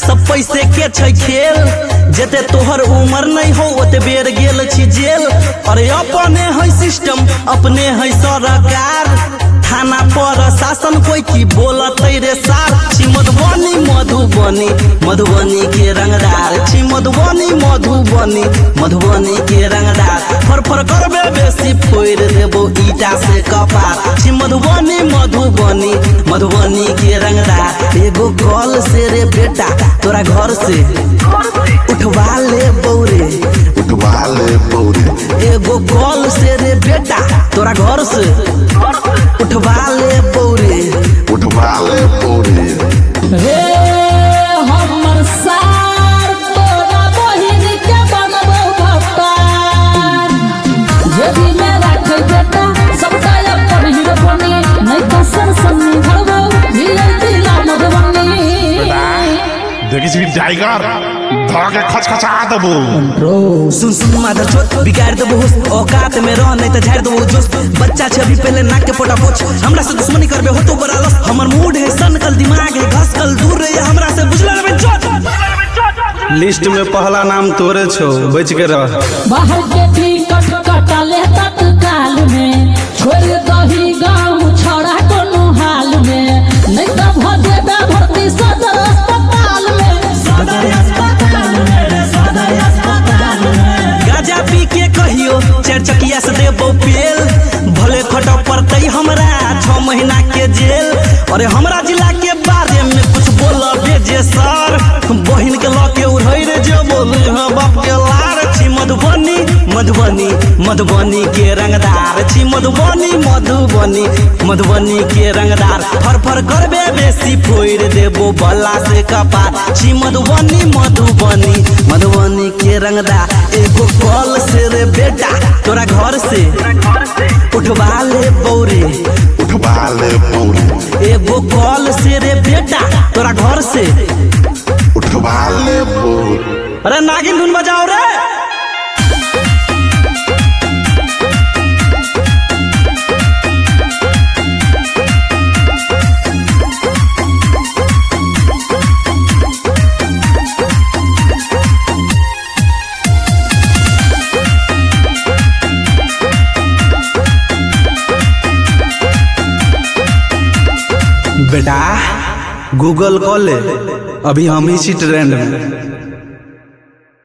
सब पैसे के छै खेल। जते तोहर उम्र नहीं हो ओते बेर गेल छी जेल। अरे अपने है सिस्टम अपने है सरकार, थाना पर शासन कोई की बोलत रे सार। छी मधुबनी मधुबनी मधुबनी के रंगदार, छी मधुबनी मधुबनी मधुबनी के रंगदार। फर करबे बेसी फोड़ देबो ईटा से कपार। छी मधुबनी मधुबनी मधुबनी के रंगदार। एगो कॉल से रे बेटा तोरा घर से उठवा ले बौरे, उठवा ले बौरे। एगो कॉल से रे बेटा तोरा घर से उठवा ले बौरे, उठवा ले बौरे। रे हमर सार तोरा बहिन के बनबो भक्तार। जेबी में राखे बेटा सबका अपन हीरो बनी, नहीं तो सरसनी भरबो मिले दिला मधुबनी। देखी छी टाइगर धर के खचखचा देबो। सुन सुन माधर छोट बिगाड़ देबो होश, औकात में रह नहीं तो झाड़ देबो जोश। बच्चा छे अभी पहले नाक के पोटा पोछ, हमरा से दुश्मनी करबे हो तो बड़ा लस। हमर मूड है सनकल दिमाग है घसकल, दूर रहे हमरा से बुझला रे चोट। लिस्ट में पहला नाम तोरे छो, बच के रह। बाहर के टिकट कटा ले तत्काल में, छोड़ दही गाँव छोड़ा कोनो हाल में। नहीं तो भजे बे भर्ती सदर अस्पताल में, सदर अस्पताल में, सदर अस्पताल में। गाजा पी के कहियो चार चकिया से देबो पेल, भले खट पड़तै हमरा 6 महीना के जेल। अरे हमरा जिला के बारे में कुछ बोलबे जे सर, बहिन के लके उड़ै रे जे बोले हां बाप के लार। छी मधुबनी मधुबनी मधुबनी के रंगदार, छी मधुबनी मधुबनी मधुबनी के रंगदार। फर करबे बेसी फोड़ देबो बल्ला से कपार। छी मधुबनी मधुबनी मधुबनी के रंगदार। एगो कॉल से रे बेटा तोरा घर से उठवा ले बौरे, उठवा ले बौरे। एगो कॉल से रे बेटा तोरा घर से उठवा ले बौरे। अरे नागिन धुन बजाओ रे। बेटा गूगल कॉल ले, अभी हम ही छी ट्रेंड में।